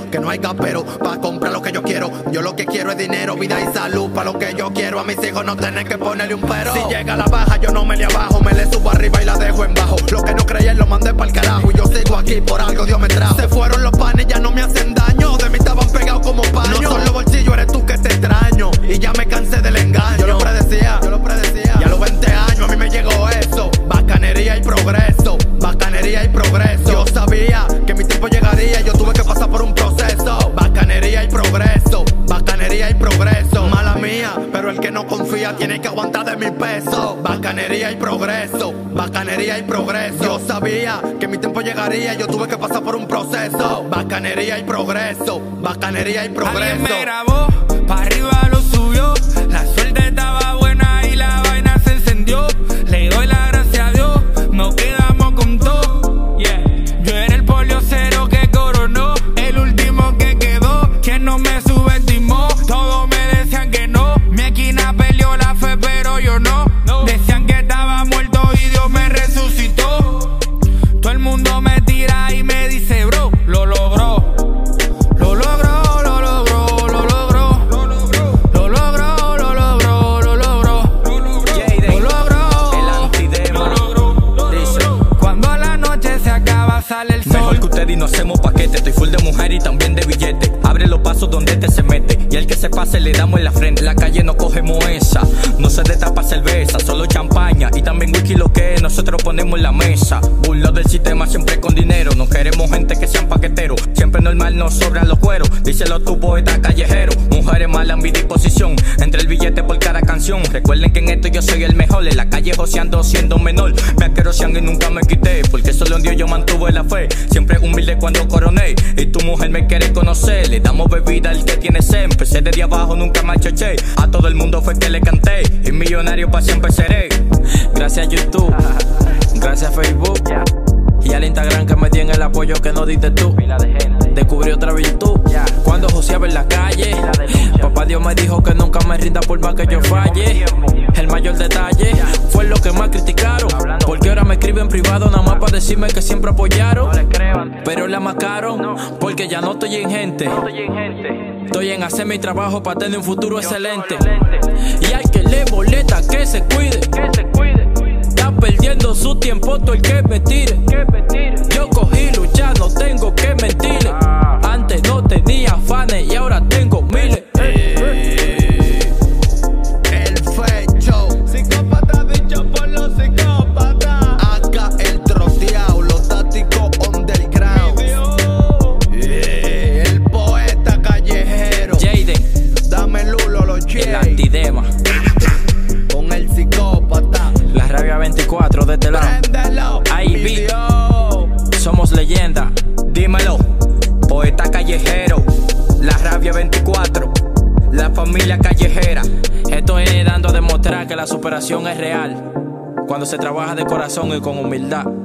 que no haya pero pa' comprar lo que yo quiero. Yo lo que quiero es dinero, vida y salud, pa' lo que yo quiero. A mis hijos no tener que ponerle un pero. Si llega a la baja yo no me le abajo, me le subo arriba y la dejo en bajo. Lo que no creía lo mandé pa'l carajo y yo sigo aquí por algo Dios me trajo. Se fueron los panes, ya no me hacen daño, de mí estaban pegados como paño. No son los bolsillos, eres tú que te extraño y ya me cansé del engaño. Yo lo predecía, y a los 20 años a mí me llegó eso. Bacanería y progreso, bacanería y progreso. Yo sabía que mi tiempo llegaría, yo tuve que pasar por un proceso. Bacanería y progreso, bacanería y progreso. Mala mía, pero el que no confía tiene que aguantar de mi peso. Bacanería y progreso, bacanería y progreso. Yo sabía que mi tiempo llegaría, yo tuve que pasar por un proceso. Bacanería y progreso, bacanería y progreso. Alguien me grabó, pa' arriba lo subió. La suerte estaba buena y la vaina se encendió. Le doy la gracia a Dios, nos quedamos con todo. Yeah. Yo era el polio cero que coronó, el último que quedó, quien no me subestimó. Todos me decían que no, mi esquina perdió la fe pero yo no. Decían que estaba muerto y Dios me resucitó. Todo el mundo me tira y me dice bro, lo logró. Lo logró, lo logró, lo logró. Lo logró, lo logró, lo logró. Lo logró, el antidema. Dice: cuando la noche se acaba sale el sol. mejor que usted y no hacemos paquete. Estoy full de mujer y también de billete. Abre los pasos donde este se mete y al que se pase le damos en la frente. La calle no cogemos esa, no se destapa cerveza, solo champaña y también whisky, lo que nosotros ponemos en la mesa. Burlo del sistema siempre con dinero, no queremos gente que sean paqueteros. Siempre normal nos sobran los cueros, díselo tu poeta callejero. Mujeres malas en mi disposición, entre el billete por cada canción. Recuerden que en esto yo soy el mejor, en la calle joseando siendo menor. Me asquerosean y nunca me quité, porque solo en Dios yo mantuve la fe. Siempre humilde cuando coroné y tu mujer me quiere conocer. Le damos bebida al que tiene sed, empecé desde abajo, nunca me achoché. A todo el mundo fue que le canté y millonario pa' siempre seré. Gracias a YouTube, gracias a Facebook y al Instagram que me tiene el apoyo que no diste tú. Descubrí otra virtud cuando joseaba en la calle. Papá Dios me dijo que nunca me rinda por más que yo falle. El mayor detalle fue lo que más criticaron, porque ahora me escriben en privado nada más para decirme que siempre apoyaron. Pero la macaron porque ya no estoy en gente. Estoy en hacer mi trabajo para tener un futuro excelente. Y al que le boleta que se cuide. Está perdiendo su tiempo todo el que me tire. Yo cogí lucha, no tengo que mentirle. Antes no tenía fans y ahora tengo miles. El fecho, psicópata dicho por los psicópatas. Acá el troteado, los tácticos underground. El poeta callejero Jaden, dame Lulo, los el J. antidema. Con el psicópata. La rabia 24 de este lado. Préndelo, IB. video. Somos leyenda, dímelo. Poeta callejero, la rabia 24, la familia callejera. Esto es dando a demostrar que la superación es real cuando se trabaja de corazón y con humildad.